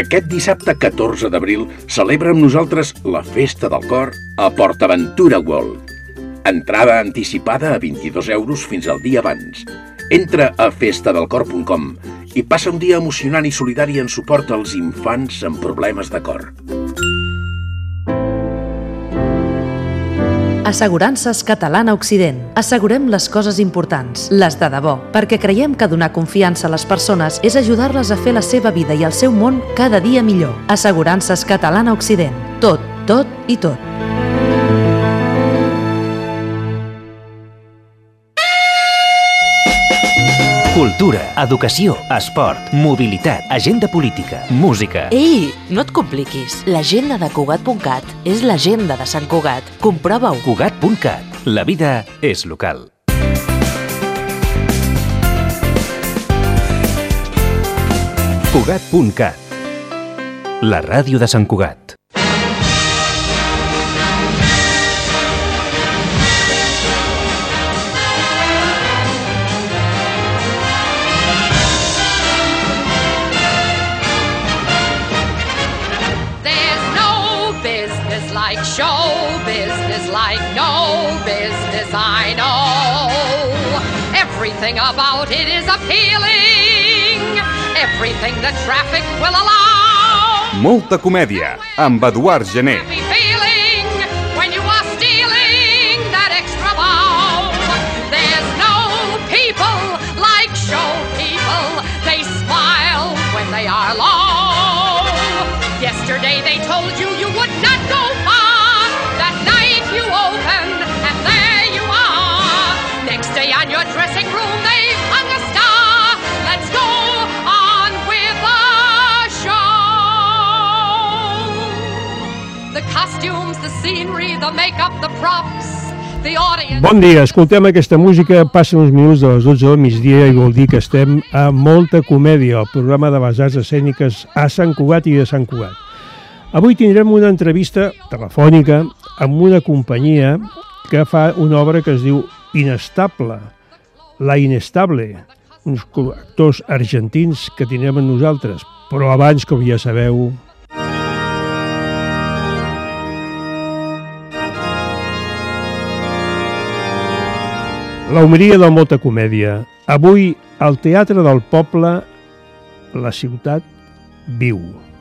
Aquest dissabte 14 d'abril celebra amb nosaltres la Festa del Cor a PortAventura World. Entrada anticipada a 22 € fins al dia abans. Entra a festadelcor.com i passa un dia emocionant i solidari en suport als infants amb problemes de cor. Assegurances Catalana Occident. Assegurem les coses importants, les de debò, perquè creiem que donar confiança a les persones és ajudar-les a fer la seva vida i el seu món cada dia millor. Assegurances Catalana Occident. Tot, tot i tot. Cultura, educació, esport, mobilitat, agenda política, música... Ei, no et compliquis. L'agenda de Cugat.cat és l'agenda de Sant Cugat. Comprova-ho. Cugat.cat. La vida és local. Cugat.cat. La ràdio de Sant Cugat. Show business like no business I know. Everything about it is appealing. Everything the traffic will allow. Molta comèdia, amb Eduard Gené. Happy feeling when you are stealing that extra bow. There's no people like show people. They smile when they are low. Yesterday they told you you would not go far. That night you open and there you are. Next day on your dressing room they hung a star. Let's go on with the show. The costumes, the scenery, the makeup, the props, the audience... Bon dia, escoltem aquesta música, passen uns minuts de les 12 del migdia i vol dir que estem a Molta Comèdia, el programa de les arts escèniques a Sant Cugat i de Sant Cugat. Avui tindrem una entrevista telefònica amb una companyia que fa una obra que es diu Inestable, La Inestable, uns actors argentins que tindrem amb nosaltres. Però abans, com ja sabeu... La homeria de Molta Comèdia. Avui, al Teatre del Poble, la ciutat viu.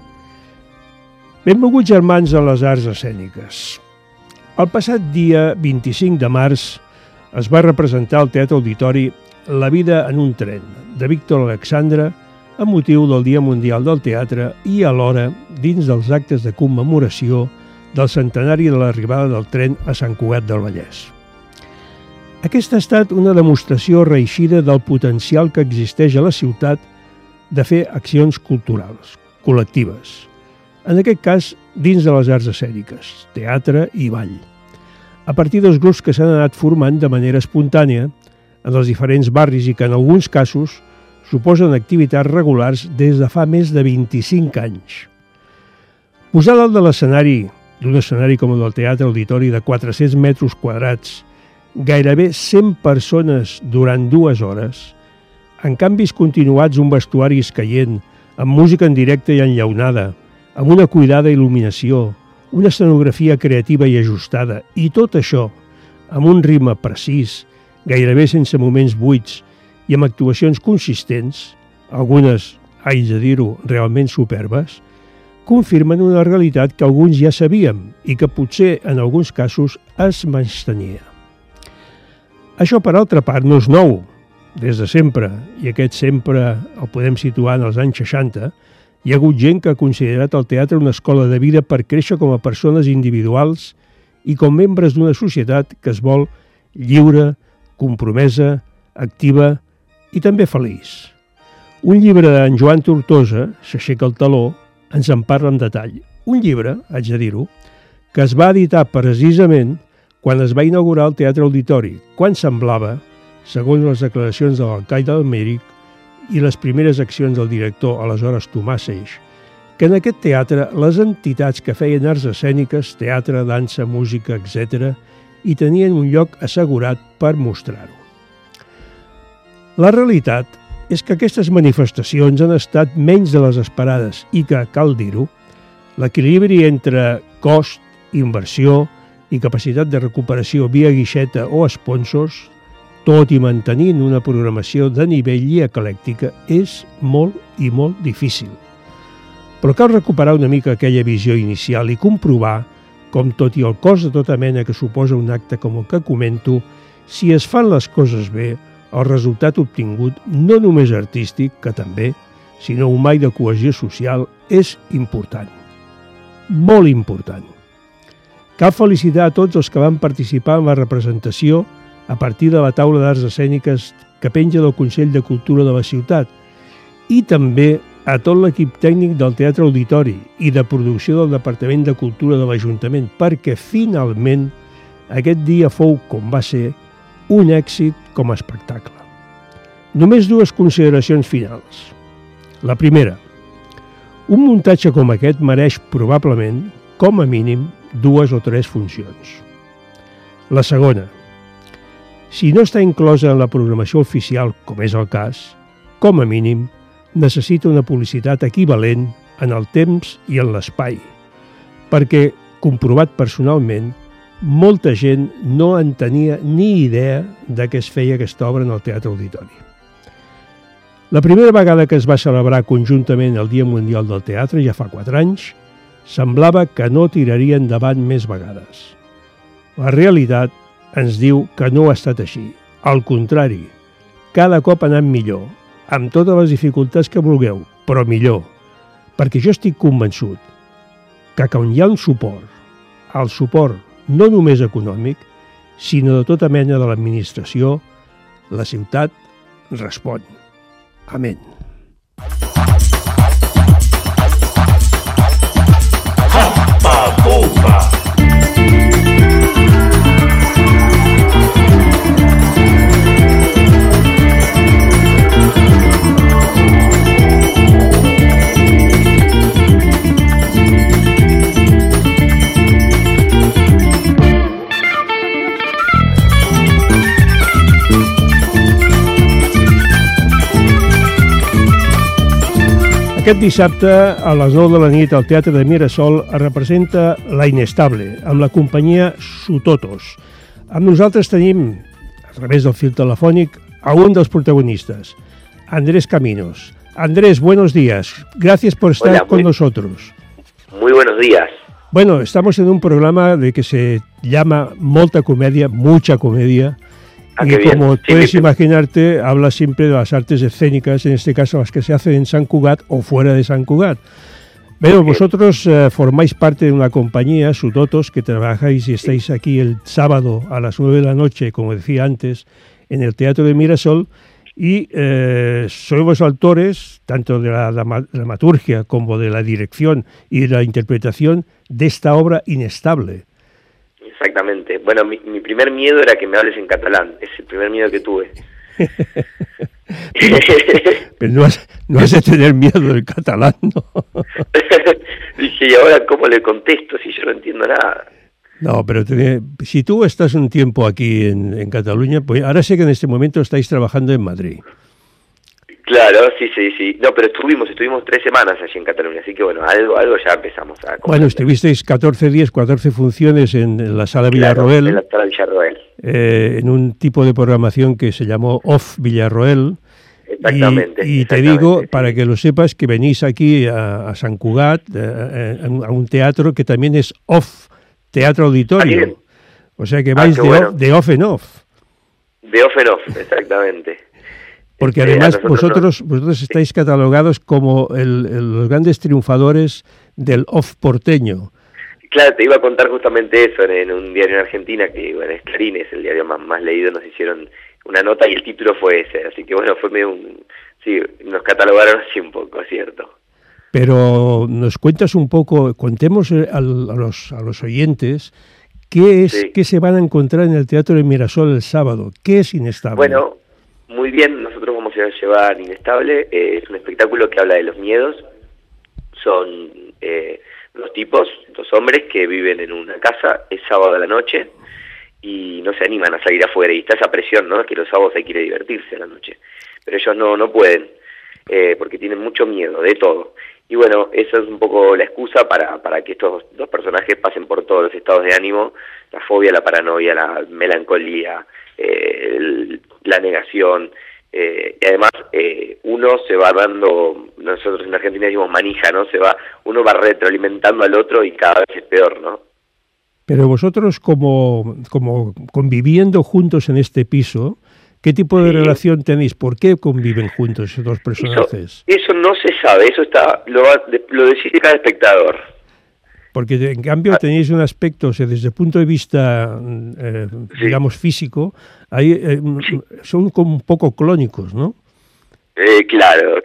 Benvolguts germans a les arts escèniques. El passat dia 25 de març es va representar al Teatre Auditori La vida en un tren, de Víctor Alexandre, amb motiu del Dia Mundial del Teatre i alhora dins dels actes de commemoració del centenari de l'arribada del tren a Sant Cugat del Vallès. Aquesta ha estat una demostració reeixida del potencial que existeix a la ciutat de fer accions culturals, col·lectives. En aquest cas, dins de les arts escèniques, teatre i ball. A partir dels grups que s'han anat formant de manera espontània en els diferents barris i que en alguns casos suposen activitats regulars des de fa més de 25 anys. Posar dalt de l'escenari, d'un escenari com el del Teatre Auditori de 400 metres quadrats, gairebé 100 persones durant 2 hores, en canvis continuats un vestuari escaient, amb música en directe i enllaunada, amb una cuidada il·luminació, una escenografia creativa i ajustada, i tot això amb un ritme precís, gairebé sense moments buits i amb actuacions consistents, algunes, haig de dir-ho, realment superbes, confirmen una realitat que alguns ja sabíem i que potser en alguns casos es menystenia. Això, per altra part, no és nou. Des de sempre, i aquest sempre el podem situar en els anys 60, hi ha hagut gent que ha considerat el teatre una escola de vida per créixer com a persones individuals i com membres d'una societat que es vol lliure, compromesa, activa i també feliç. Un llibre d'en Joan Tortosa, S'aixeca el teló, ens en parla en detall. Un llibre, haig de dir-ho, que es va editar precisament quan es va inaugurar el Teatre Auditori, quan semblava, segons les declaracions de l'alcaide d'Almèric i les primeres accions del director, aleshores Tomàs Seix, que en aquest teatre les entitats que feien arts escèniques, teatre, dansa, música, etc., hi tenien un lloc assegurat per mostrar-ho. La realitat és que aquestes manifestacions han estat menys de les esperades i que, cal dir-ho, l'equilibri entre cost, inversió i capacitat de recuperació via guixeta o sponsors, tot i mantenint una programació de nivell i eclèctica, és molt i molt difícil. Però cal recuperar una mica aquella visió inicial i comprovar com, tot i el cost de tota mena que suposa un acte com el que comento, si es fan les coses bé, el resultat obtingut, no només artístic, que també, sinó humà i de cohesió social, és important. Molt important. Cal felicitar a tots els que van participar en la representació a partir de la taula d'arts escèniques que penja del Consell de Cultura de la ciutat i també a tot l'equip tècnic del Teatre Auditori i de producció del Departament de Cultura de l'Ajuntament, perquè finalment aquest dia fou, com va ser, un èxit com a espectacle. Només dues consideracions finals. La primera, un muntatge com aquest mereix probablement, com a mínim, 2 o 3 funcions. La segona, si no està inclosa en la programació oficial, com és el cas, com a mínim, necessita una publicitat equivalent en el temps i en l'espai, perquè, comprovat personalment, molta gent no en tenia ni idea de què es feia aquesta obra en el Teatre Auditori. La primera vegada que es va celebrar conjuntament el Dia Mundial del Teatre, ja fa 4 anys, semblava que no tiraria endavant més vegades. La realitat ens diu que no ha estat així. Al contrari, cada cop ha anat millor, amb totes les dificultats que vulgueu, però millor, perquè jo estic convençut que quan hi ha un suport, el suport no només econòmic, sinó de tota mena de l'administració, la ciutat respon. Amén. Aquest dissabte, a les 9 de la nit, al Teatre de Mirasol es representa La Inestable, amb la companyia Sutotos. Amb nosaltres tenim, a través del fil telefònic, a un dels protagonistas, Andrés Caminos. Andrés, buenos días. Gracias por estar con nosotros. Muy buenos días. Bueno, estamos en un programa de que se llama Molta Comedia, mucha comedia. Y como puedes imaginarte, habla siempre de las artes escénicas, en este caso las que se hacen en Sant Cugat o fuera de Sant Cugat. Pero vosotros formáis parte de una compañía, Sutotos, que trabajáis y estáis aquí el sábado a las 9 de la noche, como decía antes, en el Teatro de Mirasol, y sois los autores, tanto de la dramaturgia como de la dirección y de la interpretación de esta obra Inestable. Exactamente. Bueno, mi primer miedo era que me hables en catalán. Es el primer miedo que tuve. Pero no has de tener miedo del catalán, ¿no? Dije, ¿y ahora cómo le contesto si yo no entiendo nada? No, pero si tú estás un tiempo aquí en Cataluña, pues ahora sé que en este momento estáis trabajando en Madrid. Claro, sí. No, pero estuvimos 3 semanas allí en Cataluña, así que bueno, algo ya empezamos a... Bueno, estuvisteis 14 días, 14 funciones en la Sala Villarroel. En la Sala Villarroel. En un tipo de programación que se llamó Off Villarroel. Exactamente. Y te digo, para que lo sepas, que venís aquí a Sant Cugat, a un teatro que también es Off Teatro Auditorio. O sea que vais de off en off. De off en off, exactamente. Porque además vosotros estáis catalogados como los grandes triunfadores del off porteño. Claro, te iba a contar justamente eso en un diario en Argentina, que bueno, es Clarín, es el diario más leído, nos hicieron una nota y el título fue ese, así que bueno, fue medio sí, nos catalogaron así un poco, ¿cierto? Pero nos cuentas un poco, contemos a los oyentes qué se van a encontrar en el Teatro de Mirasol el sábado, qué es Inestable. Bueno, muy bien, nosotros vamos a llevar Inestable, es un espectáculo que habla de los miedos, son 2 tipos, 2 hombres que viven en una casa, es sábado a la noche y no se animan a salir afuera y está esa presión, ¿no? Que los sábados hay que ir a divertirse a la noche. pero ellos no pueden, porque tienen mucho miedo de todo. Y bueno, esa es un poco la excusa para que estos dos personajes pasen por todos los estados de ánimo: la fobia, la paranoia, la melancolía, la negación. Y además uno se va dando, nosotros en Argentina decimos manija, ¿no? Uno va retroalimentando al otro y cada vez es peor, ¿no? Pero vosotros como conviviendo juntos en este piso, ¿qué tipo de relación tenéis? ¿Por qué conviven juntos esos dos personajes? Eso no se sabe, eso lo decide cada espectador. Porque en cambio tenéis un aspecto, o sea, desde el punto de vista, digamos, físico, son como un poco clónicos, ¿no? Claro,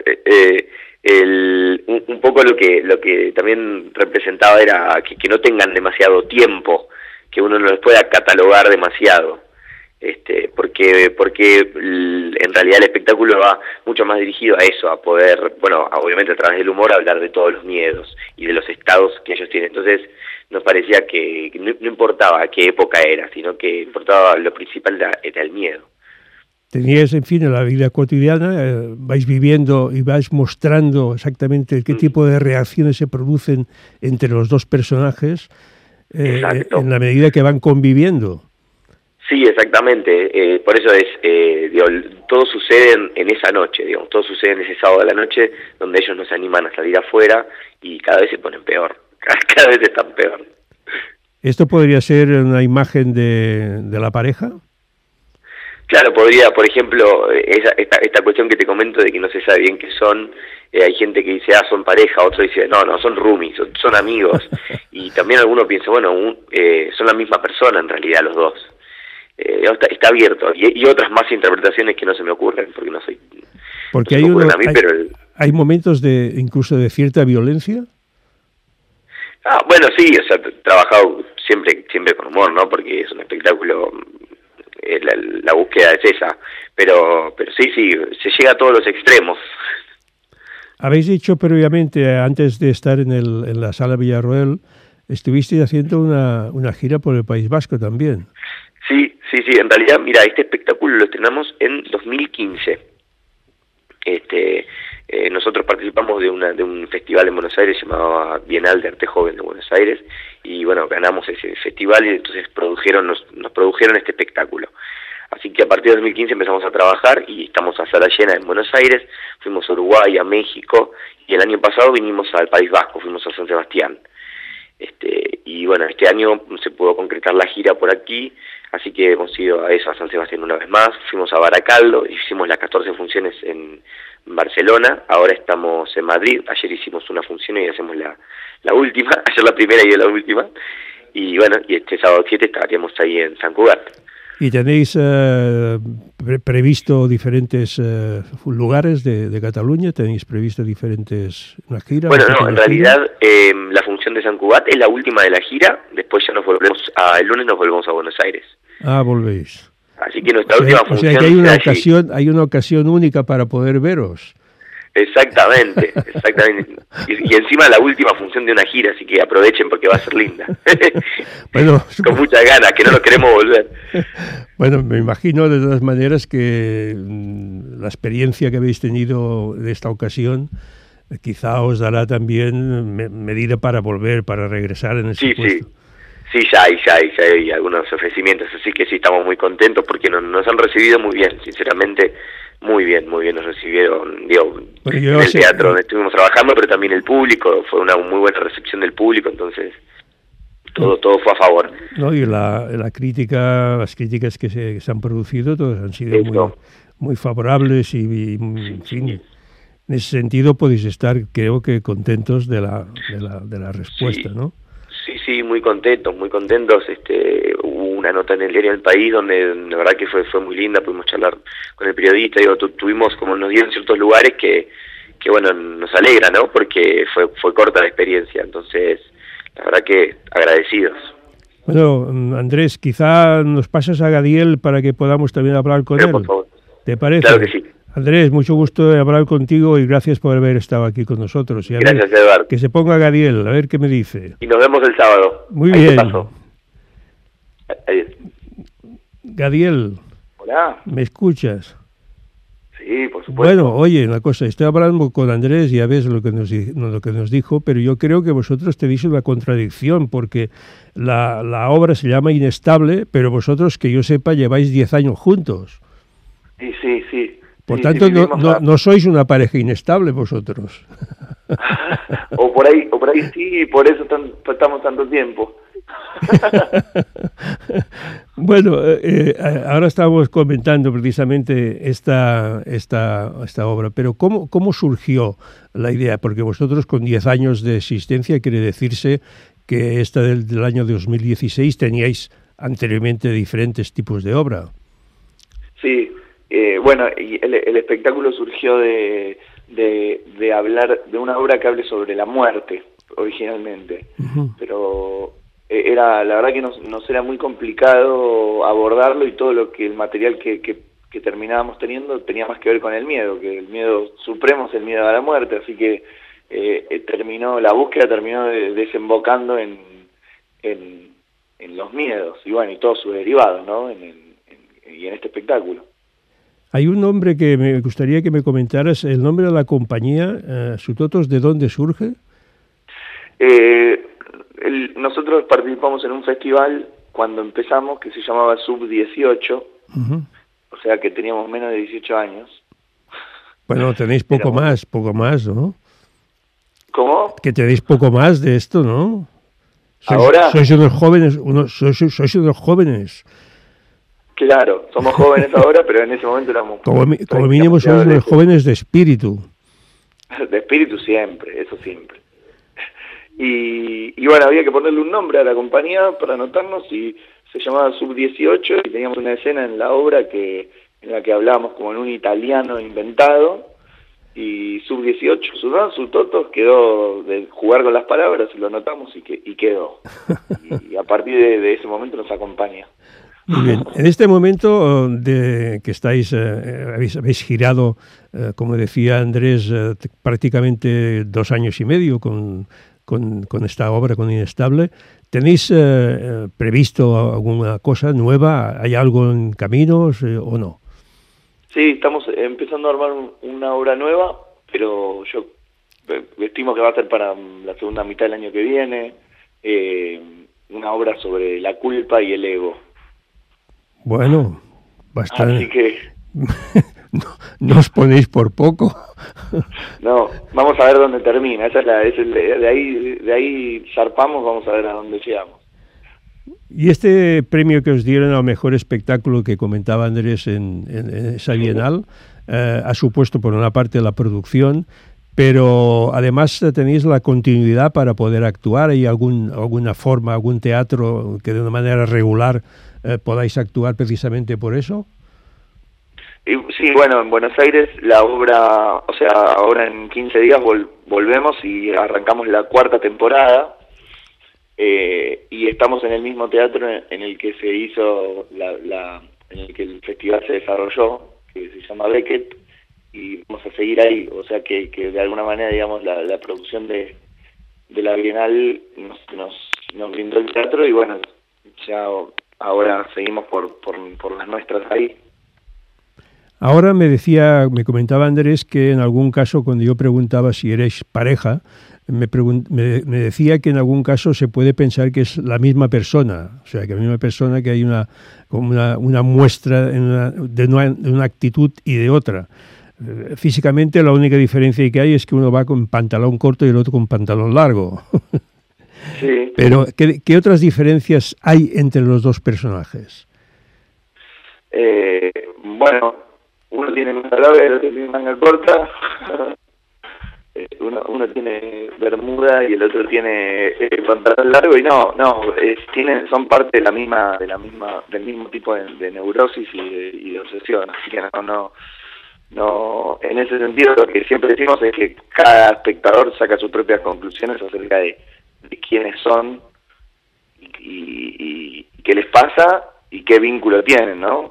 un poco lo que también representaba era que no tengan demasiado tiempo, que uno no les pueda catalogar demasiado. Porque en realidad el espectáculo va mucho más dirigido a eso, a poder, bueno, obviamente a través del humor hablar de todos los miedos y de los estados que ellos tienen. Entonces nos parecía que no importaba qué época era, sino que importaba, lo principal era el miedo. Teníais, en fin, en la vida cotidiana, vais viviendo y vais mostrando exactamente qué tipo de reacciones se producen entre los dos personajes en la medida que van conviviendo. Sí, exactamente. Por eso todo sucede en esa noche, digamos, todo sucede en ese sábado de la noche, donde ellos no se animan a salir afuera y cada vez se ponen peor, cada vez están peor. ¿Esto podría ser una imagen de la pareja? Claro, podría, por ejemplo, esta cuestión que te comento de que no se sabe bien qué son. Hay gente que dice, son pareja, otro dice, no, son roomies, son amigos. Y también alguno piensa, bueno, son la misma persona en realidad los dos. Está abierto, y otras más interpretaciones que no se me ocurren, porque no soy... Porque hay momentos incluso de cierta violencia. Bueno, sí, o sea, he trabajado siempre con humor, ¿no? Porque es un espectáculo, la búsqueda es esa, pero sí, se llega a todos los extremos. Habéis dicho previamente, antes de estar en la Sala Villarroel, estuvisteis haciendo una gira por el País Vasco también. Sí, en realidad, mira, este espectáculo lo estrenamos en 2015. Nosotros participamos de un festival en Buenos Aires llamado Bienal de Arte Joven de Buenos Aires, y bueno, ganamos ese festival y entonces nos produjeron este espectáculo. Así que a partir de 2015 empezamos a trabajar y estamos a sala llena en Buenos Aires, fuimos a Uruguay, a México, y el año pasado vinimos al País Vasco, fuimos a San Sebastián. Y bueno, este año se pudo concretar la gira por aquí, así que hemos ido a San Sebastián una vez más, fuimos a Baracaldo, hicimos las 14 funciones en Barcelona, ahora estamos en Madrid, ayer hicimos una función y hacemos la última, ayer la primera y hoy la última, y bueno, y este sábado 7 estaríamos ahí en Sant Cugat. ¿Y tenéis previsto diferentes lugares de Cataluña? ¿Tenéis previsto una gira? Bueno, no, en realidad la función de Sant Cugat es la última de la gira, después ya el lunes nos volvemos a Buenos Aires. Volvéis. Así que nuestra última función... O sea que hay una ocasión única para poder veros. Exactamente. Y encima la última función de una gira, así que aprovechen porque va a ser linda. Bueno, con muchas ganas, que no nos queremos volver. Bueno, me imagino de todas maneras que la experiencia que habéis tenido de esta ocasión quizá os dará también medida para volver, para regresar en ese puesto. Sí, ya hay algunos ofrecimientos, así que sí, estamos muy contentos porque nos han recibido muy bien, sinceramente, muy bien nos recibieron, en el teatro donde estuvimos trabajando, pero también el público, fue una muy buena recepción del público, entonces todo fue a favor. No, y las críticas que se han producido, todas han sido muy favorables y en fin, en ese sentido podéis estar, creo que, contentos de la respuesta, ¿no? Sí, muy contentos. Hubo una nota en el diario El País donde la verdad que fue muy linda, pudimos charlar con el periodista, tuvimos como nos dieron ciertos lugares que bueno, nos alegra, ¿no? Porque fue corta la experiencia, entonces la verdad que agradecidos. Bueno, Andrés, quizá nos pasas a Gadiel para que podamos también hablar con él. Por favor. ¿Te parece? Claro que sí. Andrés, mucho gusto de hablar contigo y gracias por haber estado aquí con nosotros. Y gracias, Eduardo. Que se ponga Gadiel, a ver qué me dice. Y nos vemos el sábado. Muy ahí bien. Adiós. Gadiel. Hola. ¿Me escuchas? Sí. Sí, por supuesto. Bueno, oye, una cosa, estoy hablando con Andrés, ya ves lo que nos dijo, pero yo creo que vosotros tenéis una contradicción, porque la obra se llama Inestable, pero vosotros, que yo sepa, lleváis 10 años juntos. Sí. Por Sí, tanto, sí, no sois una pareja inestable vosotros. o por ahí sí, y por eso estamos tanto tiempo. Bueno, ahora estamos comentando precisamente esta obra, pero ¿cómo surgió la idea? Porque vosotros con 10 años de existencia quiere decirse que esta del año 2016 teníais anteriormente diferentes tipos de obra. Sí, bueno, y el espectáculo surgió de hablar de una obra que hable sobre la muerte originalmente, pero la verdad que nos era muy complicado abordarlo, y todo el material que terminábamos teniendo tenía más que ver con el miedo, que el miedo supremo es el miedo a la muerte, así que la búsqueda terminó desembocando en los miedos, y bueno, y todos sus derivados, ¿no? Y en este espectáculo. Hay un nombre que me gustaría que me comentaras, el nombre de la compañía, Sutotos, ¿de dónde surge? Nosotros participamos en un festival cuando empezamos que se llamaba Sub-18, o sea que teníamos menos de 18 años. Bueno, tenéis poco más, ¿no? ¿Cómo? Que tenéis poco más de esto, ¿no? Ahora sois unos jóvenes, sois unos jóvenes. Claro, somos jóvenes ahora, pero en ese momento éramos... Como mínimo sois unos jóvenes de espíritu. De espíritu siempre, eso siempre. Y bueno, había que ponerle un nombre a la compañía para anotarnos, y se llamaba Sub-18, y teníamos una escena en la obra en la que hablábamos como en un italiano inventado, y Sub-18, Sutotos, quedó de jugar con las palabras, lo anotamos y quedó. Y a partir de ese momento nos acompaña. Muy bien. En este momento que estáis, habéis girado, como decía Andrés, prácticamente 2 años y medio con esta obra, con Inestable, ¿tenéis previsto alguna cosa nueva? ¿Hay algo en caminos o no? Sí, estamos empezando a armar una obra nueva, pero yo estimo que va a ser para la segunda mitad del año que viene, una obra sobre la culpa y el ego. Bueno, bastante. Así que no os ponéis por poco. No, vamos a ver dónde termina. De ahí zarpamos, vamos a ver a dónde llegamos. Y este premio que os dieron al mejor espectáculo que comentaba Andrés en esa Bienal ha supuesto por una parte la producción, pero además tenéis la continuidad para poder actuar. ¿Hay alguna forma, algún teatro que de una manera regular podáis actuar precisamente por eso? Sí, bueno, en Buenos Aires la obra, o sea, ahora en 15 días volvemos y arrancamos la 4ª temporada, y estamos en el mismo teatro en el que se hizo, en el que el festival se desarrolló, que se llama Beckett, y vamos a seguir ahí, o sea que de alguna manera, digamos, la producción de la Bienal nos brindó el teatro, y bueno, ya ahora seguimos por las nuestras ahí. Ahora me comentaba Andrés que en algún caso, cuando yo preguntaba si erais pareja, me decía que en algún caso se puede pensar que es la misma persona, o sea, que la misma persona, que hay una muestra de una actitud y de otra. Físicamente la única diferencia que hay es que uno va con pantalón corto y el otro con pantalón largo. Sí. Pero, ¿qué otras diferencias hay entre los dos personajes? Bueno, uno tiene manga larga y el otro tiene manga corta. Uno tiene bermuda y el otro tiene pantalón largo, y son parte del mismo tipo de neurosis y de obsesión, así que no, en ese sentido lo que siempre decimos es que cada espectador saca sus propias conclusiones acerca de quiénes son y qué les pasa y qué vínculo tienen, ¿no?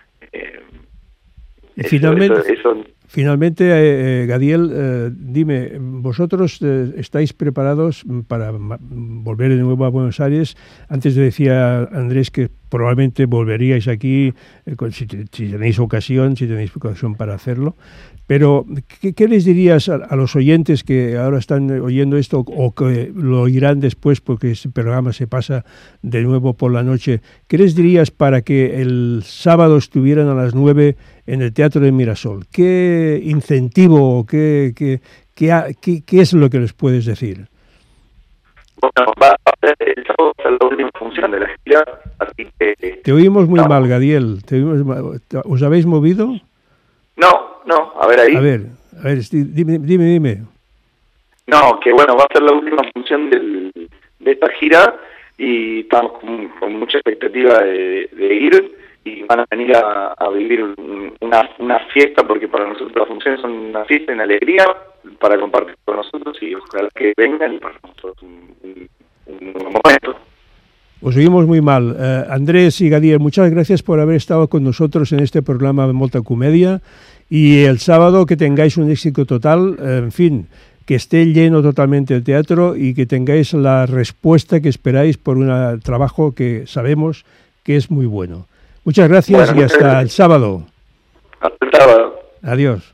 Finalmente, Gadiel, dime, ¿vosotros estáis preparados para volver de nuevo a Buenos Aires? Antes decía Andrés que probablemente volveríais aquí si tenéis ocasión, para hacerlo. Pero, ¿qué les dirías a los oyentes que ahora están oyendo esto o que lo oirán después porque este programa se pasa de nuevo por la noche? ¿Qué les dirías para que el sábado estuvieran a las 9 en el Teatro de Mirasol? ¿Qué incentivo o qué es lo que les puedes decir? Bueno, el sábado va a ser la última función de la gira, así que... Te oímos muy mal, Gadiel. ¿Os habéis movido? No, a ver ahí. A ver, dime. No, que bueno, va a ser la última función de esta gira y estamos con mucha expectativa de ir y van a venir a vivir una fiesta, porque para nosotros las funciones son una fiesta, una alegría para compartir con nosotros y ojalá que vengan y para nosotros un buen momento. Os oímos muy mal. Andrés y Gadiel, muchas gracias por haber estado con nosotros en este programa de Molta Comedia, y el sábado que tengáis un éxito total, en fin, que esté lleno totalmente el teatro y que tengáis la respuesta que esperáis por un trabajo que sabemos que es muy bueno. Muchas gracias, y hasta el sábado. Hasta el sábado. Adiós.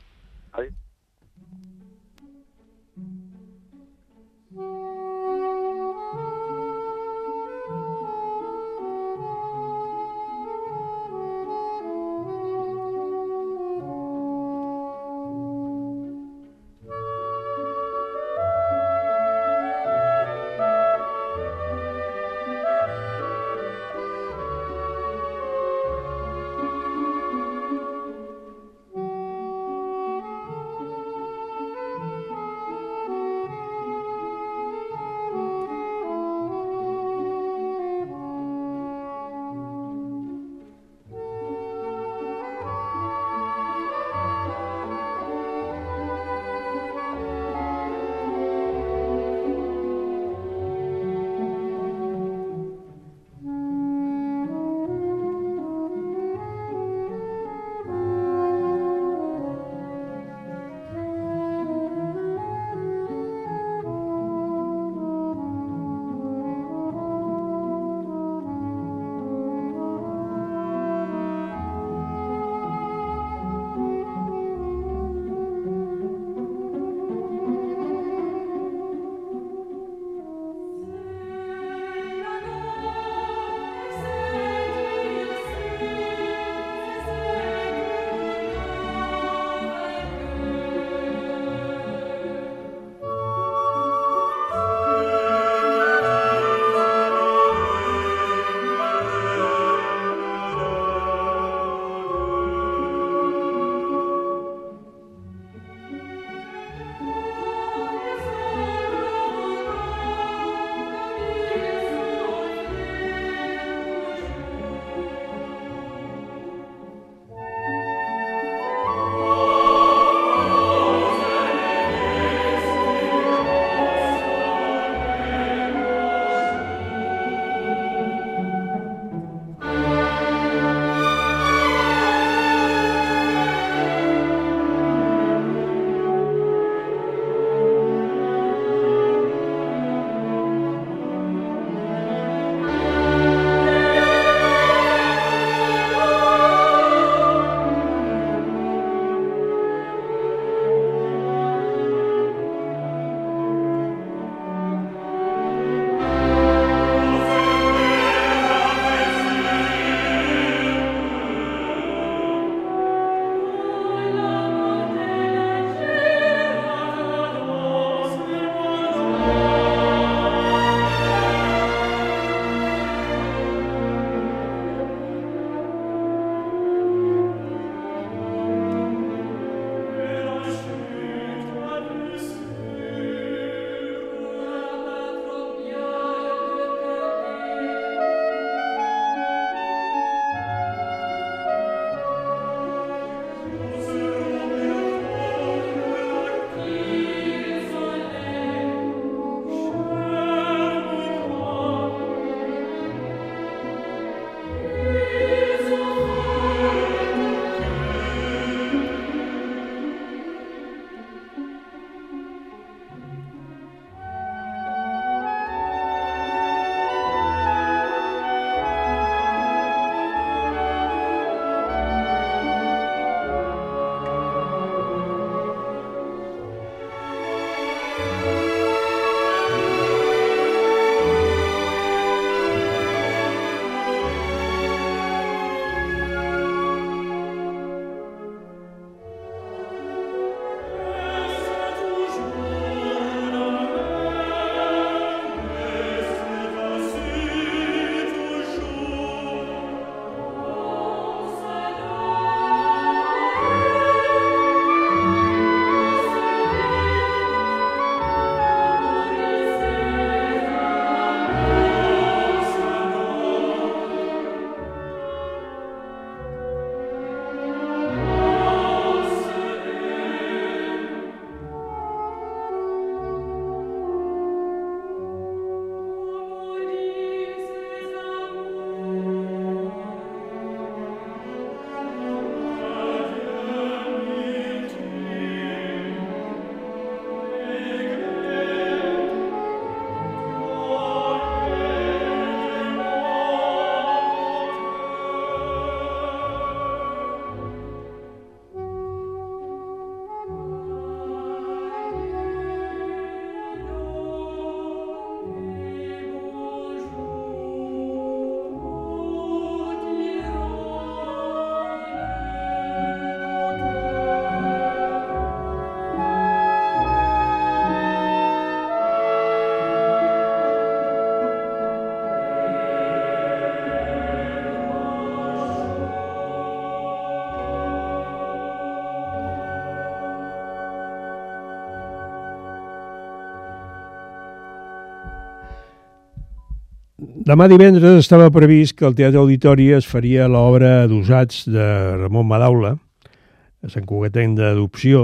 Demà divendres estava previst que al Teatre Auditori es faria l'obra d'Usats de Ramon Madaula, santcugatenc d'adopció,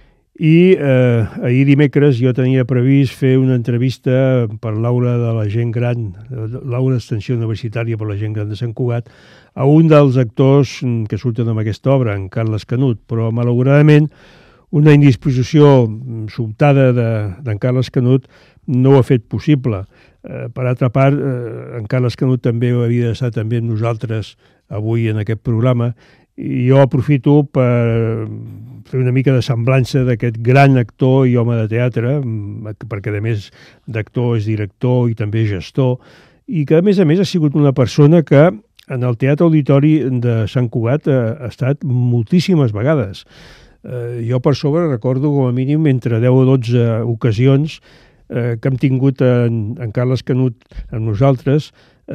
i ahir dimecres jo tenia previst fer una entrevista per l'aula de la gent gran, l'aula d'extensió universitària per la gent gran de Sant Cugat, a un dels actors que surten en aquesta obra, en Carles Canut, però malauradament una indisposició sobtada d'en Carles Canut no ho ha fet possible. Per altra part, en Carles Canut també havia d'estar també amb nosaltres avui en aquest programa, i jo aprofito per fer una mica de semblança d'aquest gran actor i home de teatre, perquè a més d'actor és director i també gestor, i que a més ha sigut una persona que en el Teatre Auditori de Sant Cugat ha estat moltíssimes vegades. Jo per sobre recordo com a mínim entre 10 o 12 ocasions que hem tingut en Carles Canut amb nosaltres,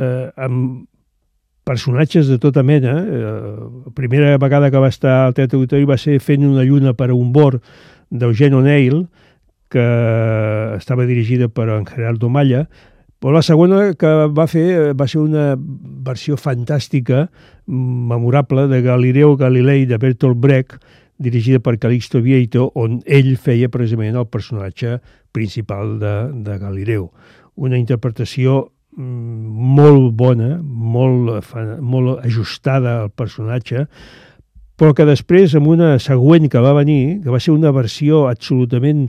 amb personatges de tota mena. La primera vegada que va estar al Teatre Auditori va ser fent Una lluna per a un bord d'Eugene O'Neill, que estava dirigida per en Gerardo Malla, però la segona que va fer va ser una versió fantàstica, memorable, de Galileo Galilei de Bertolt Brecht, dirigida per Calixto Vieito, on ell feia precisament el personatge principal de Galileo. Una interpretació molt bona, molt ajustada al personatge, però que després, amb una següent que va venir, que va ser una versió absolutament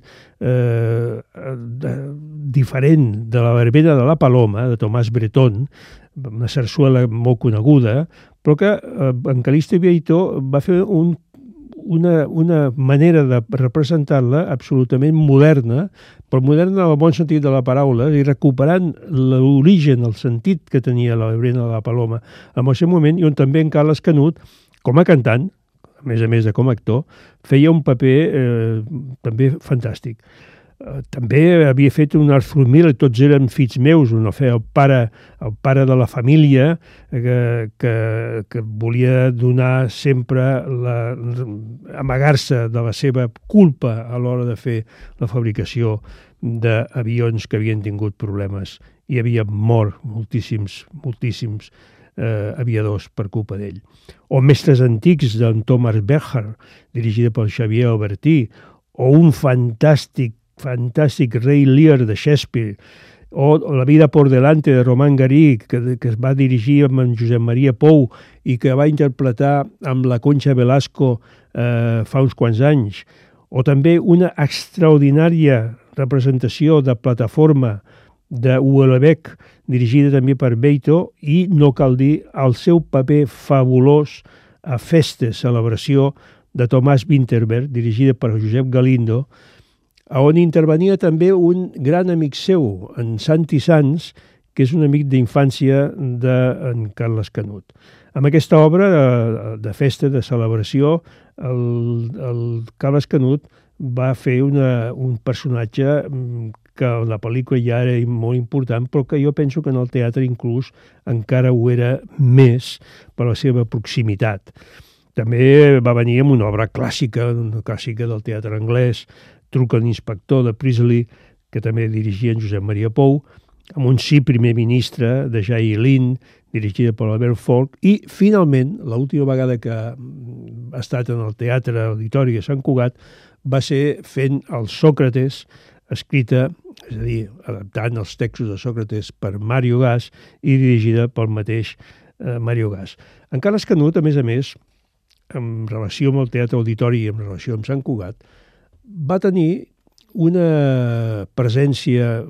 diferent de la verbena de la Paloma, de Tomàs Bretón, una sarsuela molt coneguda, però que en Calixto Vieito va fer una manera de representar-la absolutament moderna, però moderna en el bon sentit de la paraula, i recuperant l'origen, el sentit que tenia la verbena de la Paloma en el seu moment, i on també en Carles Canut, com a cantant, a més de com a actor, feia un paper també fantàstic. També havia fet un Arthur Miller, Tots eren fills meus, on feia el pare de la família, que volia donar sempre, amagar-se de la seva culpa a l'hora de fer la fabricació d'avions que havien tingut problemes i havien mort moltíssims aviadors per culpa d'ell. O Mestres antics d'en Thomas Bernhard, dirigida per Xavier Albertí, o un fantàstic Rei Lear de Shakespeare, o La vida por delante de Romain Gary, que es va dirigir amb en Josep Maria Pou i que va interpretar amb la Concha Velasco fa uns quants anys, o també una extraordinària representació de plataforma de Houellebecq, dirigida també per Beito, i no cal dir el seu paper fabulós a Festes, celebració de Tomàs Vinterberg, dirigida per Josep Galindo, on intervenia també un gran amic seu, en Santi Sans, que és un amic d'infància d'en Carles Canut. Amb aquesta obra de festa, de celebració, el Carles Canut va fer un personatge que en la pel·lícula ja era molt important, però que jo penso que en el teatre inclús encara ho era més per la seva proximitat. També va venir amb una obra clàssica del teatre anglès, Truca l'inspector, de Priestley, que també dirigia en Josep Maria Pou, amb un sí primer ministre de Jai Lin, dirigida per Albert Folk, i finalment, l'última vegada que ha estat en el Teatre Auditori de Sant Cugat, va ser fent el Sòcrates, escrita, és a dir, adaptant els textos de Sòcrates per Mario Gas i dirigida pel mateix Mario Gas. En Carles Canut, a més, en relació amb el Teatre Auditori i en relació amb Sant Cugat, va tenir una presència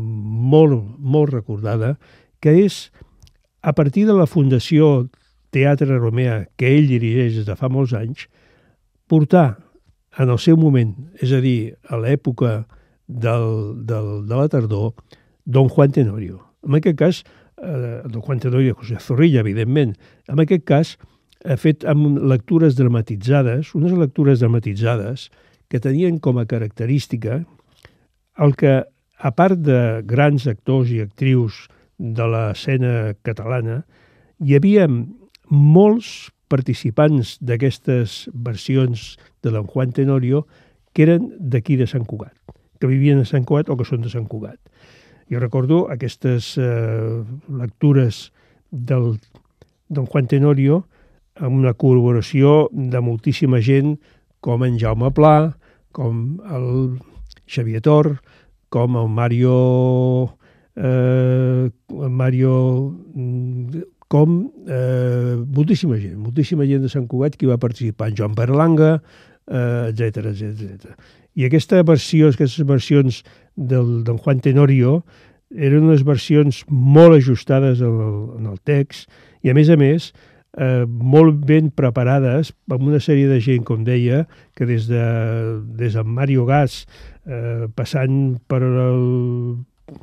molt recordada, que és, a partir de la Fundació Teatre Romea, que ell dirigeix des de fa molts anys, portar en el seu moment, és a dir, a l'època de la tardor, Don Juan Tenorio. En aquest cas, Don Juan Tenorio de José Zorrilla, evidentment. En aquest cas, ha fet amb lectures dramatitzades, unes lectures dramatitzades que tenien com a característica el que, a part de grans actors i actrius de l'escena catalana, hi havia molts participants d'aquestes versions de Don Juan Tenorio que eren d'aquí de Sant Cugat, que vivien a Sant Cugat o que són de Sant Cugat. Jo recordo aquestes lectures del Don Juan Tenorio amb una col·laboració de moltíssima gent, com en Jaume Pla, com el Xavier Tor, com el com moltíssima gent de Sant Cugat que va participar, en Joan Berlanga, etc. I aquestes versions del Don Juan Tenorio eren unes versions molt ajustades en el text i, a més, molt ben preparades amb una sèrie de gent, com deia, que des de Mario Gas, passant per el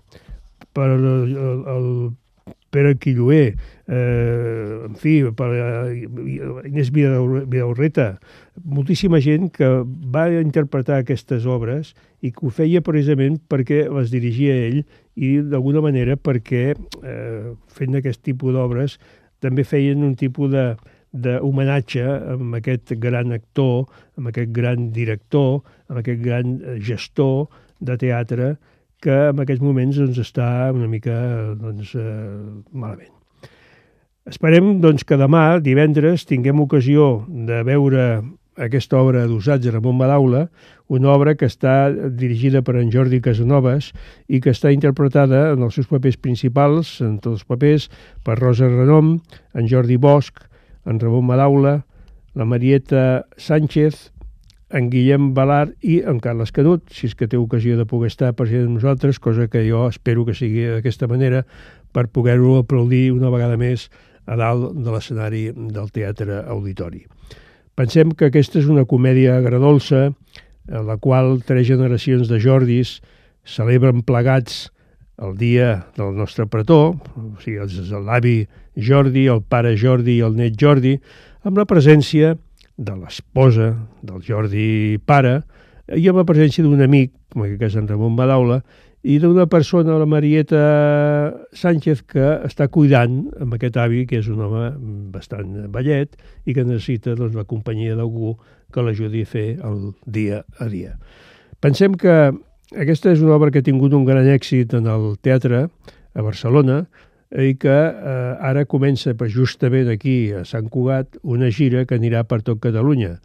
Pere Quilloé, en fi, per Inés Vidaurreta, moltíssima gent que va interpretar aquestes obres i que ho feia precisament perquè les dirigia ell i d'alguna manera perquè fent aquest tipus d'obres també feien un tipus d'homenatge amb aquest gran actor, amb aquest gran director, amb aquest gran gestor de teatre que en aquests moments està una mica malament. Esperem que demà, divendres, tinguem ocasió de veure aquesta obra d'Usats de Ramon Madaula, una obra que està dirigida per en Jordi Casanovas i que està interpretada en els seus papers principals, en tots els papers, per Rosa Renom, en Jordi Bosch, en Ramon Madaula, la Marieta Sánchez, en Guillem Balart i en Carles Canut, si és que té ocasió de poder estar present amb nosaltres, cosa que jo espero que sigui d'aquesta manera per poder-ho aplaudir una vegada més a dalt de l'escenari del Teatre Auditori. Pensem que aquesta és una comèdia agredolça en la qual 3 generacions de Jordis celebren plegats el dia del nostre pretor, o sigui, l'avi Jordi, el pare Jordi i el net Jordi, amb la presència de l'esposa del Jordi pare i amb la presència d'un amic, com en aquest cas en Ramon Madaula, i d'una persona, la Marieta Sánchez, que està cuidant amb aquest avi, que és un home bastant vellet i que necessita la companyia d'algú que l'ajudi a fer el dia a dia. Pensem que aquesta és una obra que ha tingut un gran èxit en el teatre a Barcelona i que ara comença justament aquí a Sant Cugat una gira que anirà per tot Catalunya.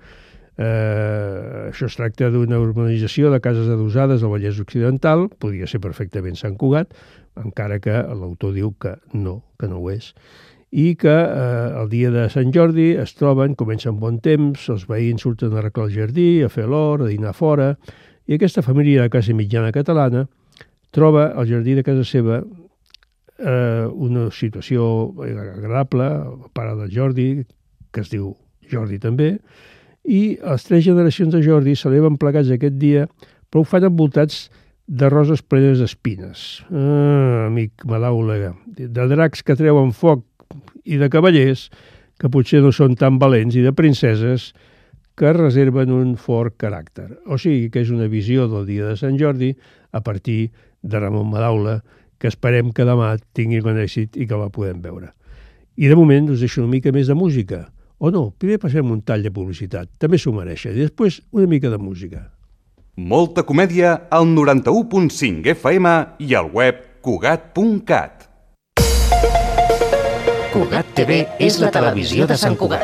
Això es tracta d'una urbanització de cases adossades al Vallès Occidental, podria ser perfectament Sant Cugat, encara que l'autor diu que no ho és, i que el dia de Sant Jordi es troben, comencen bon temps, els veïns surten a arreglar el jardí, a fer l'hort, a dinar fora, i aquesta família de classe mitjana catalana troba al jardí de casa seva una situació agradable, el pare del Jordi, que es diu Jordi també, i les 3 generacions de Jordi celebren plegats aquest dia però ho fan envoltats de roses plenes d'espines. Amic Madaula, de dracs que treuen foc i de cavallers que potser no són tan valents i de princeses que reserven un fort caràcter. O sigui que és una visió del dia de Sant Jordi a partir de Ramon Madaula, que esperem que demà tingui un èxit i que la podem veure. I de moment us deixo una mica més de música. O no, primer passem un tall de publicitat, també s'ho mereixen, i després una mica de música. Molta comèdia al 91.5 FM i al web Cugat.cat. Cugat TV és la televisió de Sant Cugat.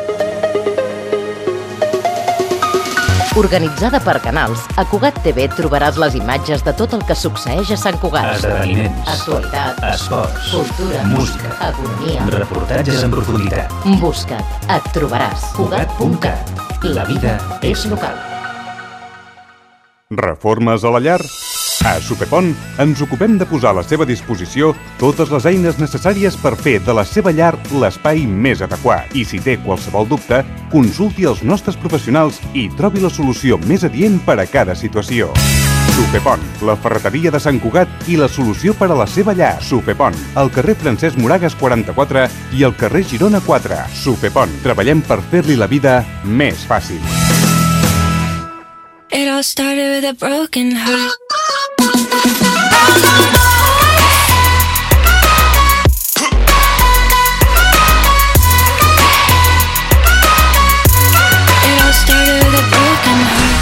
Organitzada per canals, a Cugat TV trobaràs les imatges de tot el que succeeix a Sant Cugat. Esdeveniments, Actualitat, esports, cultura, música, economia. reportatges en profunditat. Busca't, et trobaràs. Cugat.cat. La vida és local. Reformes a la llar? A Supepont ens ocupem de posar a la seva disposició totes les eines necessàries per fer de la seva llar l'espai més adequat. I si té qualsevol dubte, consulti els nostres professionals i trobi la solució més adient per a cada situació. Supepont, la ferreteria de Sant Cugat i la solució per a la seva llar. Supepont, al carrer Francesc Moragas 44 i al carrer Girona 4. Supepont, treballem per fer-li la vida més fàcil. It all started with a broken heart. It all started with a broken heart.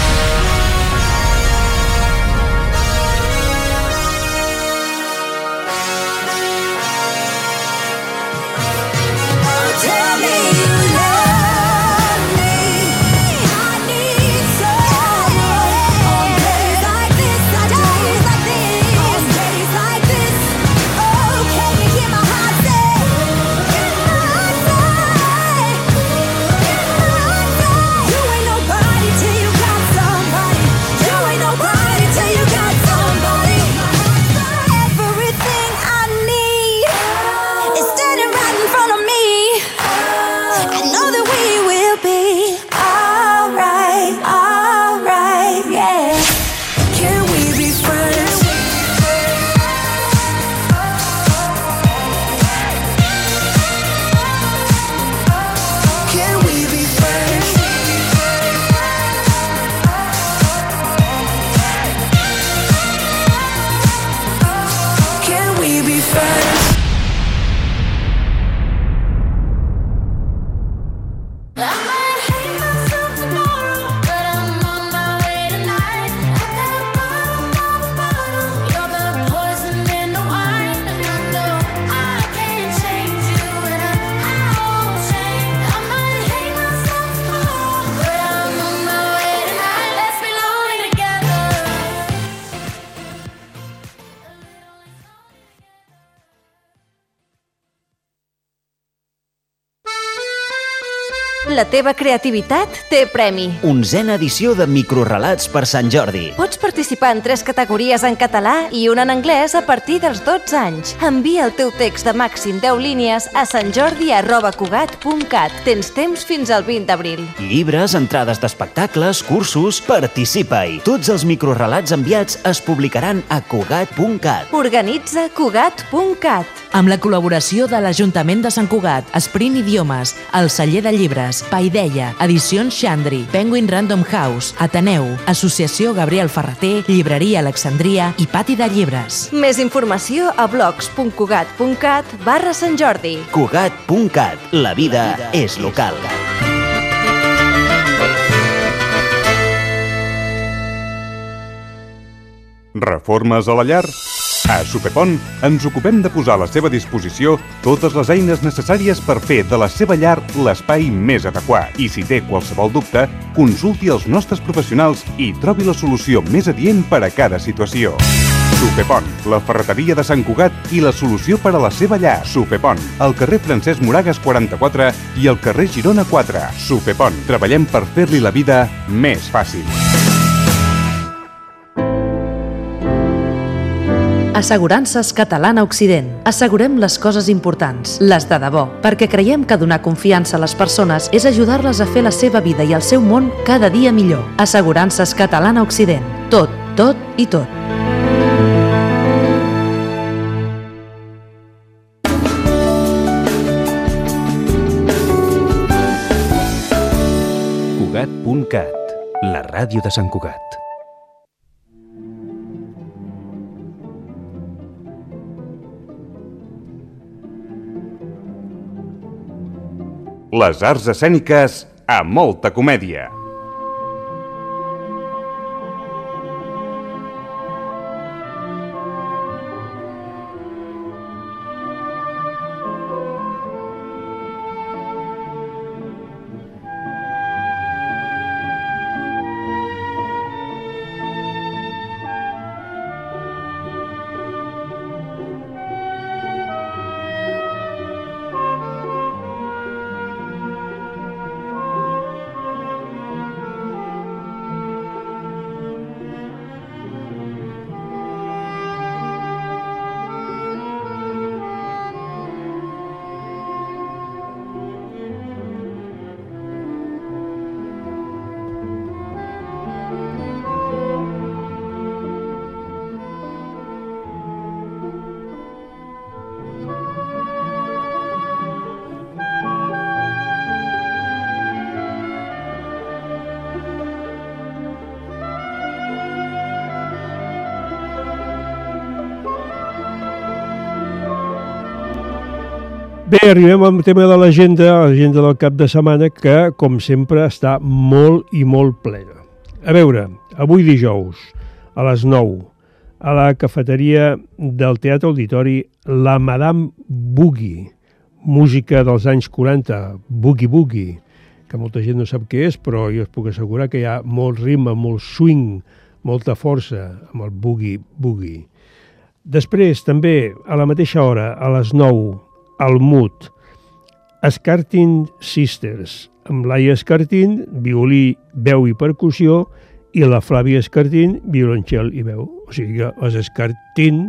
Tell me you love me. I need someone. On days like this, I do. On days like this, oh, can you hear my heart say? You ain't nobody till you got somebody. You ain't nobody till you got somebody. Everything I need is standing right in front of me. I know that we will be alright, yeah. Can we be friends? Can we be friends? Can we be friends? I might hate myself tomorrow, but I'm on my way tonight. I got a bottle, you're the poison in the wine. And I know I can't change you, and I won't change. I might hate myself tomorrow, but I'm on my way tonight. Let's be lonely together. La teva creativitat té premi. Onzena edició de Microrelats per Sant Jordi. Pots participar en 3 categories en català i una en anglès a partir dels 12 anys. Envia el teu text de màxim 10 línies a santjordi@cugat.cat. Tens temps fins al 20 d'abril. Llibres, entrades d'espectacles, cursos... Participa-hi! Tots els microrelats enviats es publicaran a cugat.cat. Organitza Cugat.cat. Amb la col·laboració de l'Ajuntament de Sant Cugat, Sprint Idiomes, el Celler de Llibres, Paideia, Edicions Xandri, Penguin Random House, Ateneu, Associació Gabriel Ferreter, Llibreria Alexandria i Pati de Llibres. Més informació a blogs.cugat.cat/Sant Jordi. Cugat.cat. La vida és local. Reformes a la llar? A Supepont ens ocupem de posar a la seva disposició totes les eines necessàries per fer de la seva llar l'espai més adequat. I si té qualsevol dubte, consulti els nostres professionals i trobi la solució més adient per a cada situació. Supepont, la ferreteria de Sant Cugat i la solució per a la seva llar. Supepont, al carrer Francesc Moragas 44 i al carrer Girona 4. Supepont, treballem per fer-li la vida més fàcil. Assegurances Catalana Occident. Assegurem les coses importants, les de debò, perquè creiem que donar confiança a les persones és ajudar-les a fer la seva vida i el seu món cada dia millor. Assegurances Catalana Occident. Tot, tot i tot. Cugat.cat, la ràdio de Sant Cugat. Les arts escèniques a molta comèdia. Bé, arribem al tema de l'agenda del cap de setmana, que, com sempre, està molt i molt plena. A veure, avui dijous, a les 9, a la cafeteria del Teatre Auditori, la Madame Boogie, música dels anys 40, Boogie Boogie, que molta gent no sap què és, però jo us puc assegurar que hi ha molt ritme, molt swing, molta força amb el Boogie Boogie. Després, també, a la mateixa hora, a les 9, al MUT, Escartin Sisters, amb Laia Escartin, violí, veu i percussió, i la Flàvia Escartin, violoncel i veu. O sigui que les Escartin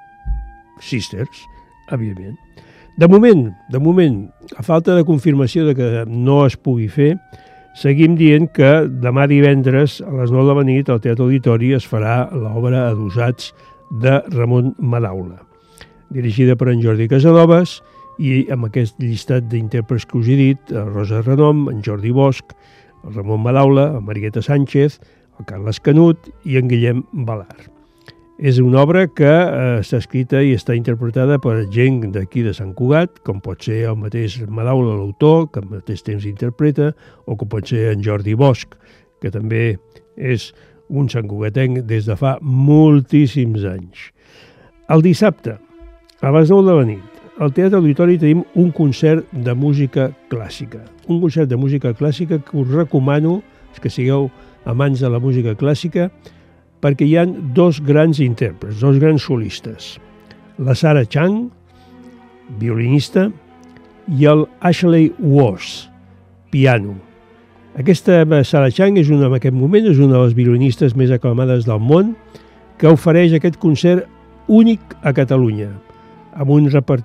Sisters, evidentment. De moment, a falta de confirmació de que no es pugui fer, seguim dient que demà divendres a les 9 de la nit al Teatre Auditori es farà l'obra Adossats de Ramon Madaula, dirigida per en Jordi Casanovas, i amb aquest llistat d'intèrprets que us he dit, el Rosa Renom, en Jordi Bosch, el Ramon Madaula, la Marieta Sánchez, el Carles Canut i en Guillem Balart. És una obra que està escrita i està interpretada per gent d'aquí de Sant Cugat, com pot ser el mateix Madaula, l'autor, que al mateix temps interpreta, o com pot ser en Jordi Bosch, que també és un santcugatenc des de fa moltíssims anys. El dissabte, a les 9 de la nit, al Teatre Auditori tenim un concert de música clàssica. Un concert de música clàssica que us recomano, que sigueu amants de la música clàssica, perquè hi ha dos grans intèrprets, dos grans solistes. La Sarah Chang, violinista, i el Ashley Walsh, piano. Aquesta Sarah Chang en aquest moment és una de les violinistes més aclamades del món, que ofereix aquest concert únic a Catalunya, amb un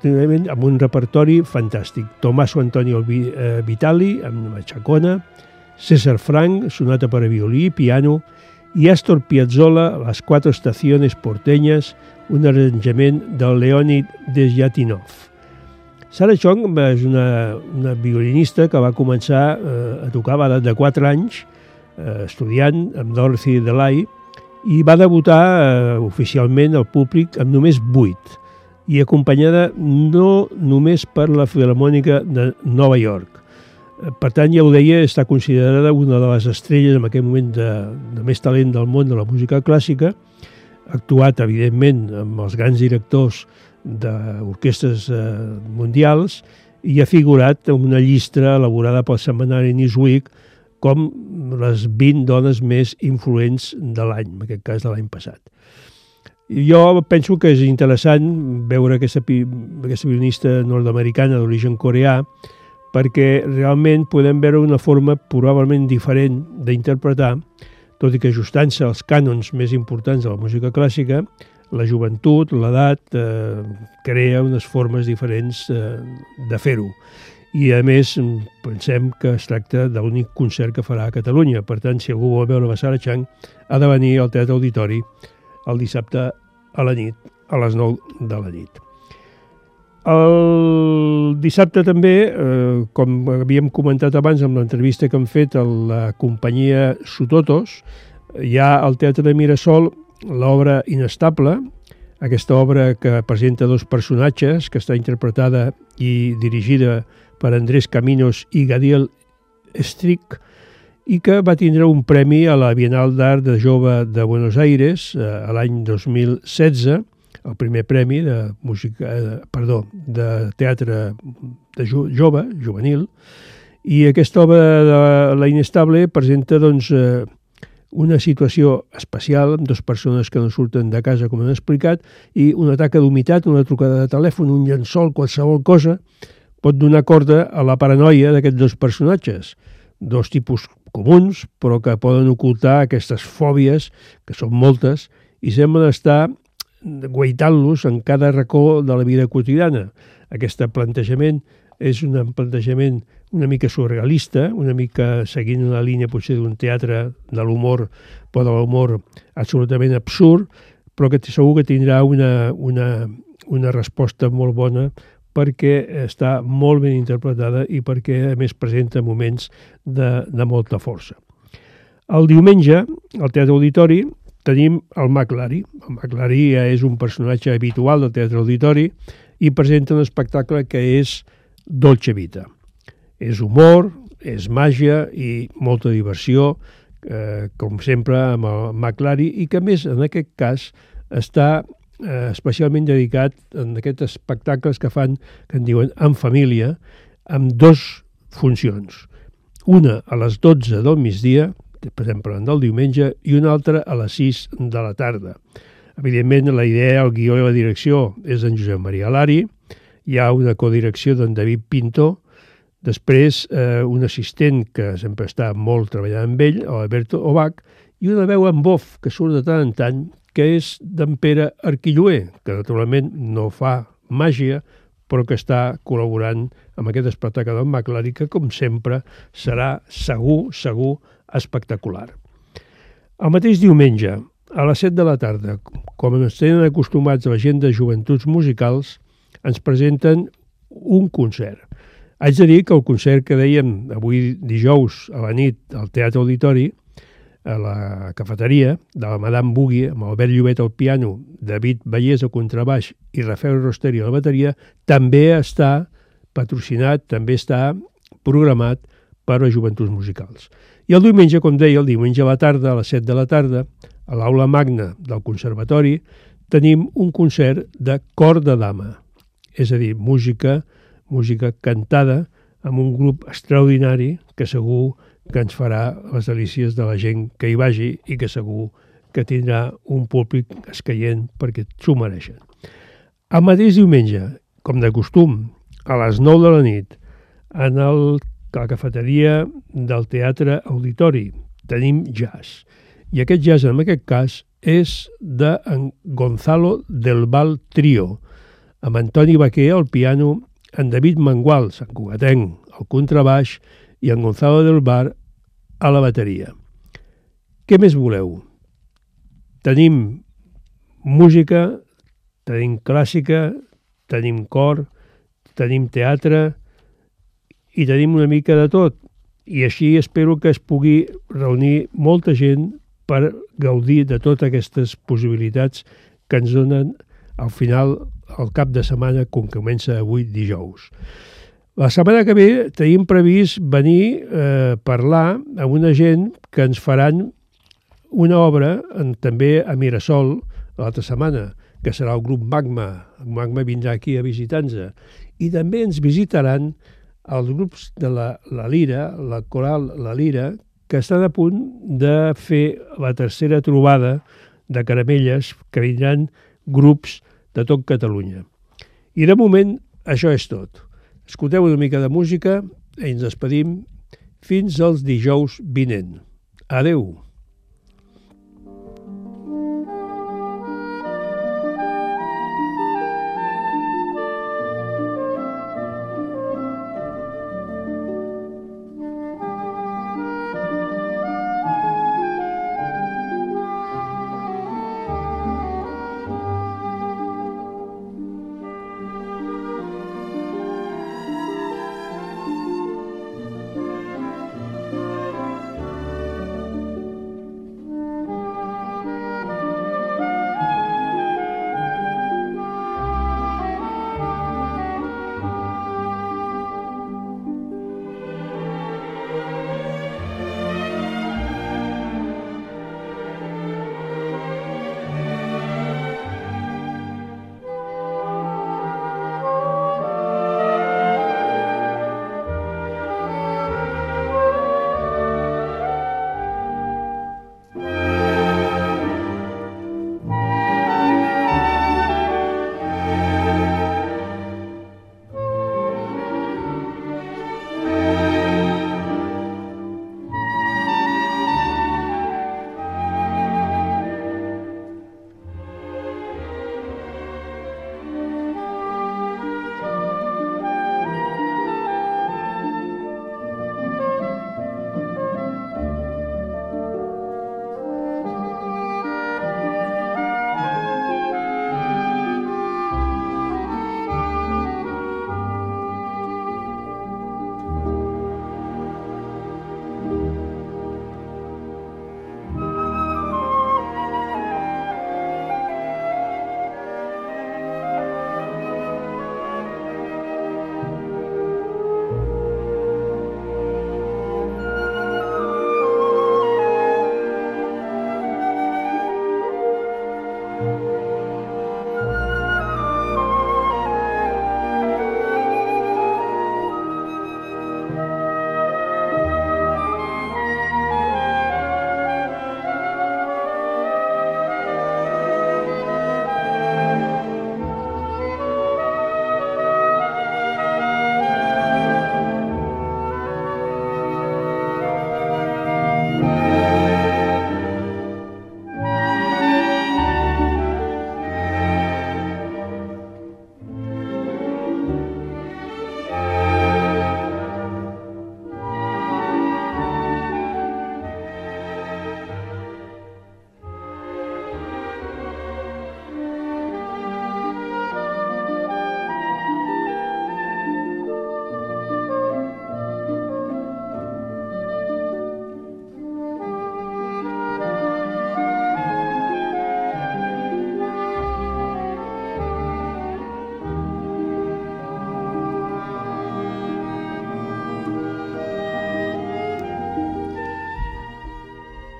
repertori fantàstic. Tommaso Antonio Vitali, amb la Chacona, César Frank, sonata per a violí i piano, i Astor Piazzolla, Las Cuatro Estaciones Porteñas, un arranjament del Leonid Desyatinov. Sarah Chang és una violinista que va començar a tocar a l'edat de 4 anys, estudiant amb Dorothy Delay, i va debutar oficialment al públic amb només 8, i acompanyada no només per la Filharmònica de Nova York. Per tant, ja ho deia, està considerada una de les estrelles en aquest moment de més talent del món de la música clàssica. Ha actuat, evidentment, amb els grans directors d'orquestres mundials i ha figurat en una llista elaborada pel setmanari Newsweek com les 20 dones més influents de l'any, en aquest cas de l'any passat. Jo penso que és interessant veure aquesta violinista nord-americana d'origen coreà, perquè realment podem veure una forma probablement diferent d'interpretar, tot i que ajustant-se als cànons més importants de la música clàssica, la joventut, l'edat, crea unes formes diferents de fer-ho. i a més pensem que es tracta de l'únic concert que farà a Catalunya. Per tant, si algú vol veure Basara Chang, ha de venir al Teatre Auditori el dissabte a la nit, a les 9 de la nit. El dissabte també, com havíem comentat abans amb l'entrevista que hem fet a la companyia Sutotos, hi ha al Teatre de Mirasol l'obra Inestable, aquesta obra que presenta dos personatges, que està interpretada i dirigida per Andrés Caminos i Gadiel Strick, i que va tindre un premi a la Bienal d'Art de Jove de Buenos Aires l'any 2016, el primer premi de de teatre de jove, juvenil, i aquesta obra de La Inestable presenta doncs, una situació especial amb dues persones que no surten de casa, com hem explicat, i una taca d'humitat, una trucada de telèfon, un llençol, qualsevol cosa, pot donar corda a la paranoia d'aquests dos personatges, dos tipus comuns, però que poden ocultar aquestes fòbies, que són moltes, i semblen estar guaitant-los en cada racó de la vida quotidiana. Aquest plantejament és un plantejament una mica surrealista, una mica seguint una línia potser d'un teatre de l'humor, però de l'humor absolutament absurd, però que segur que tindrà una resposta molt bona perquè està molt ben interpretada i perquè a més presenta moments de molta força. El diumenge, al Teatre Auditori, tenim el Mac Lari. El Mac Lari ja és un personatge habitual del Teatre Auditori i presenta un espectacle que és Dolce Vita. És humor, és màgia i molta diversió, com sempre amb el Mac Lari, i que a més en aquest cas està especialment dedicat a aquests espectacles que fan, que en diuen en família, amb dues funcions. Una a les 12 del migdia, per exemple, del diumenge, i una altra a les 6 de la tarda. Evidentment, la idea, el guió i la direcció és d'en Josep Maria Lari, hi ha una codirecció d'en David Pinto, després un assistent que sempre està molt treballant amb ell, Alberto Obac, i una veu en off que surt de tant en tant, que és d'en Pere Arquilloé, que naturalment no fa màgia, però que està col·laborant amb aquest espectacle d'en Mac Lari, que com sempre serà segur espectacular. El mateix diumenge, a les 7 de la tarda, com ens tenen acostumats a la gent de Joventuts Musicals, ens presenten un concert. Haig de dir que el concert que dèiem avui dijous a la nit al Teatre Auditori, a la cafeteria de la Madame Boogie, amb Albert Llobet al piano, David Vallès al contrabaix i Rafael Rosteri a la bateria, també està patrocinat, també està programat per a Joventuts Musicals. I el diumenge, com deia, el diumenge a la tarda, a les 7 de la tarda, a l'aula magna del Conservatori, tenim un concert de cor de dama, és a dir, música cantada amb un grup extraordinari que segur que ens farà les delícies de la gent que hi vagi i que segur que tindrà un públic escaient perquè s'ho mereixen. El mateix diumenge, com de costum, a les 9 de la nit, en la cafeteria del Teatre Auditori, tenim jazz. I aquest jazz, en aquest cas, és de Gonzalo del Val Trio, amb Antoni Baquer al piano, en David Mangual, Sant Cugatenc, al contrabaix, i en Gonzalo del Val a la bateria. Què més voleu? Tenim música, tenim clàssica, tenim cor, tenim teatre i tenim una mica de tot. I així espero que es pugui reunir molta gent per gaudir de totes aquestes possibilitats que ens donen al final el cap de setmana, com comença avui dijous. La setmana que ve tenim previst venir a parlar amb una gent que ens faran una obra també a Mirasol l'altra setmana, que serà el grup Magma. El Magma vindrà aquí a visitar-nos. I també ens visitaran els grups de la Lira, la coral La Lira, que estan a punt de fer la tercera trobada de caramelles, que vindran grups de tot Catalunya. I de moment això és tot. Escolteu una mica de música i ens despedim fins als dijous vinent. Adeu!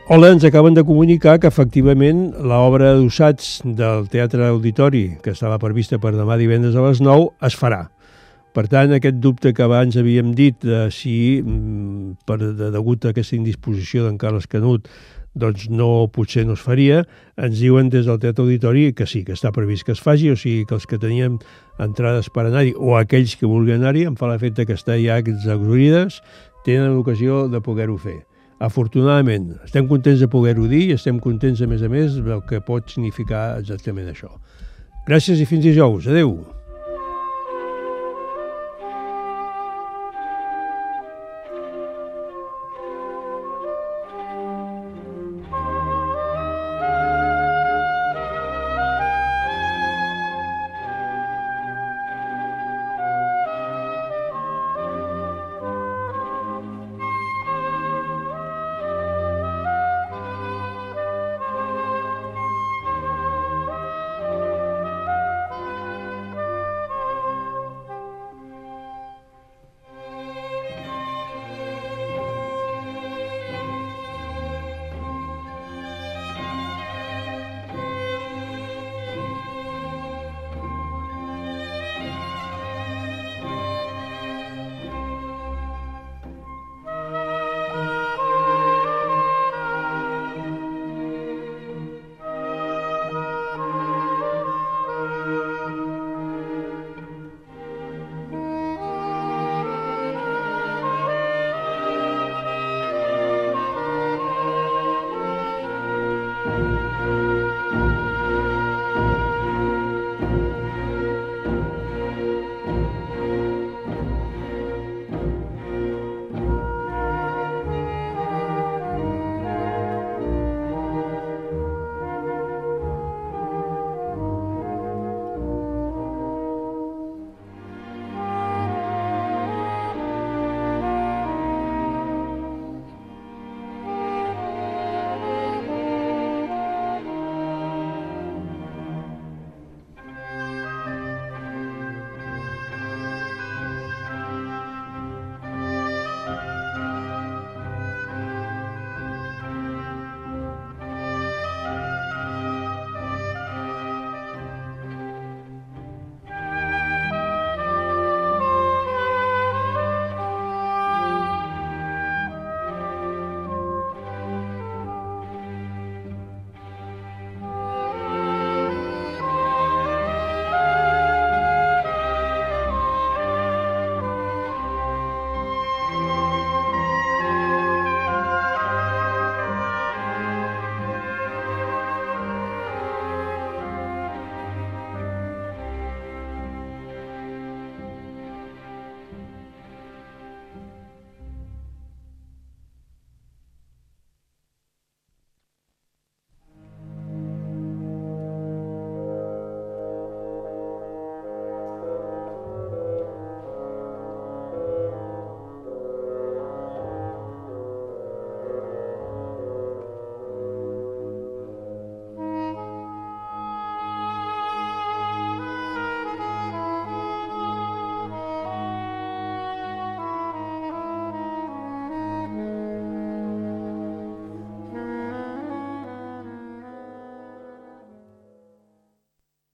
Hola, ens acaben de comunicar que efectivament l'obra d'Ussats del Teatre Auditori, que estava prevista per demà divendres a les 9, es farà. Per tant, aquest dubte que abans havíem dit de si, degut a aquesta indisposició d'en Carles Canut, doncs potser no es faria, ens diuen des del Teatre Auditori que sí, que està previst que es faci, o sigui que els que teníem entrades per anar-hi, o aquells que vulguin anar-hi, em fa l'efecte que està ja exhaurides, tenen l'ocasió de poder-ho fer. Afortunadament, estem contents de poder-ho dir i estem contents, a més, del que pot significar exactament això. Gràcies i fins dijous. Adéu.